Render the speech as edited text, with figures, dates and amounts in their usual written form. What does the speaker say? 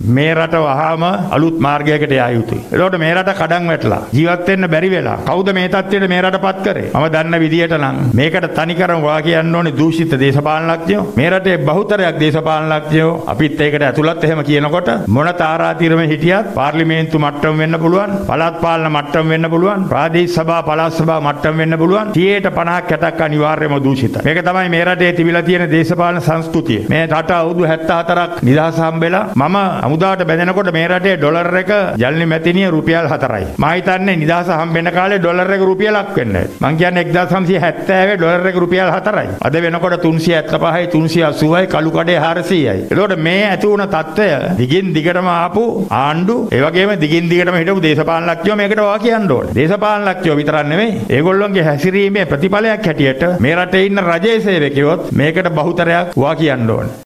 මේ රට වහාම අලුත් මාර්ගයකට යා යුතුයි. ඒකට මේ රට කඩන් වැටලා ජීවත් වෙන්න බැරි වෙලා කවුද මේ තත්ත්වයට මේ රටපත් කරේ? මම දන්න විදියට නම් මේකට තනිකරම වා කියන්න ඕනේ දූෂිත දේශපාලනඥයෝ. මේ රටේ බහුතරයක් දේශපාලනඥයෝ අපිත් ඒකට ඇතුළත් එහෙම කියනකොට මොන තාරාතිරමේ හිටියත් පාර්ලිමේන්තු මට්ටම වෙන්න පුළුවන්, පළාත් පාලන මට්ටම වෙන්න පුළුවන්, ප්‍රාදේශීය සභා පළාත් සභා මට්ටම වෙන්න පුළුවන්. 50%ක් 60ක් අනිවාර්යයෙන්ම දූෂිතයි. මේක තමයි මේ රටේ තිබිලා තියෙන දේශපාලන සංස්කෘතිය. මේ රට අවුරුදු 74ක් නිදහස හම්බෙලා මම අමුදාට බැඳෙනකොට මේ රටේ ඩොලර් එක ජල්නි මැතිනිය රුපියල් 4යි. මම හිතන්නේ නිදහස හම්බෙන කාලේ ඩොලර් එක රුපියලක් වෙන්නේ. මං කියන්නේ 1970 ඩොලර් එක රුපියල් 4යි. අද වෙනකොට 375යි 380යි කළු කඩේ 400යි. ඒකට මේ ඇති වුණ තත්ත්වය දිගින් දිගටම ආපු ආණ්ඩු ඒ වගේම දිගින් දිගටම හිටපු දේශපාලනඥයෝ මේකට වා කියන්න ඕනේ. දේශපාලනඥයෝ විතරක් නෙමෙයි ඒගොල්ලොන්ගේ හැසිරීමේ ප්‍රතිඵලයක් හැටියට මේ රටේ ඉන්න රජයේ සේවකයොත් මේකට බහුතරයක් වා කියන්න ඕනේ.